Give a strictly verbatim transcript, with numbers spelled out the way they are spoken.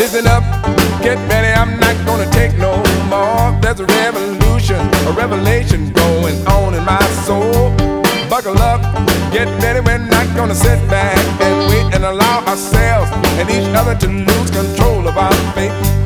Listen up, get ready, I'm not gonna take no more. There's a revolution, a revelation going on in my soul. Buckle up, get ready, we're not gonna sit back and wait and allow ourselves and each other to lose control of our fate.